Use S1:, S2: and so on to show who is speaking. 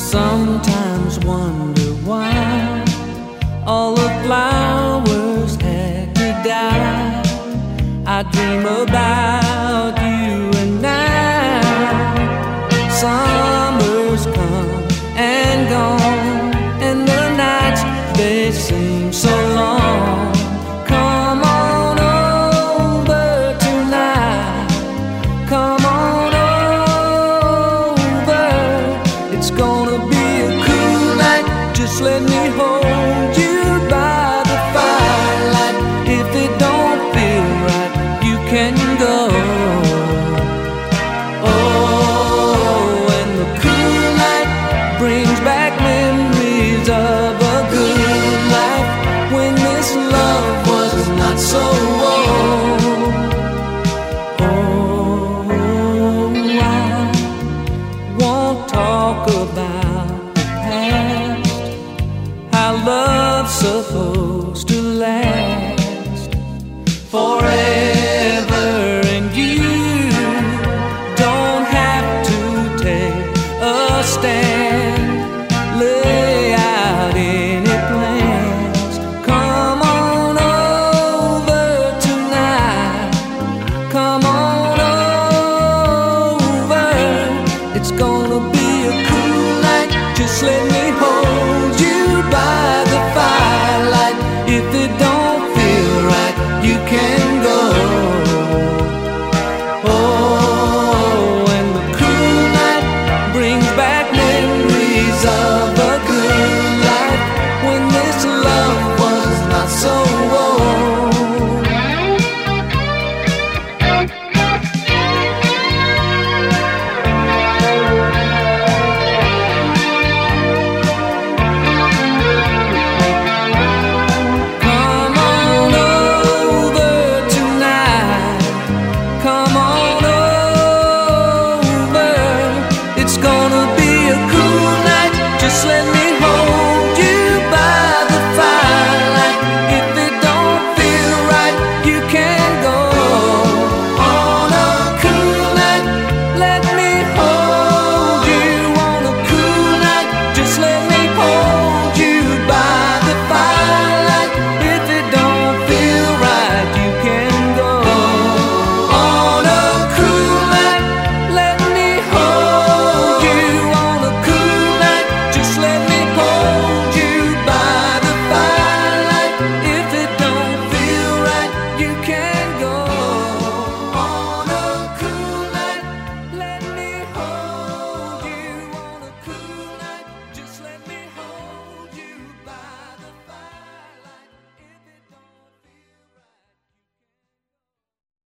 S1: sometimes wonder why all the flowers had to die. I dream about you and now. Summer's come and gone, and the nights, they seem so long. Come on over tonight. Come on over. It's gonna be a cool night. Just let me hold you by the firelight. If it don't feel right, you can go. Oh, and the cool night brings back memories of a good life when this love was not so old. Oh, I won't talk about the past, how love's supposed to last forever, and you don't have to take a stand, lay out any plans. Come on over tonight. Come on over. It's gonna be a cool night. Just let me hold